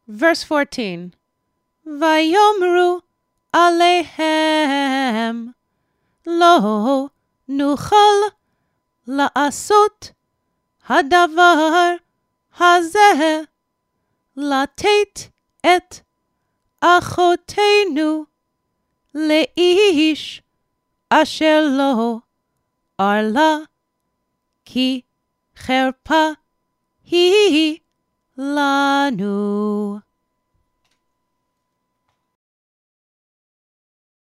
Verse 14. ויאמרו עליהם לא נוכל לעשות הדבר הזה, לתת את אחותנו לאיש אשר לא ערלה, כי חרפה היא לנו.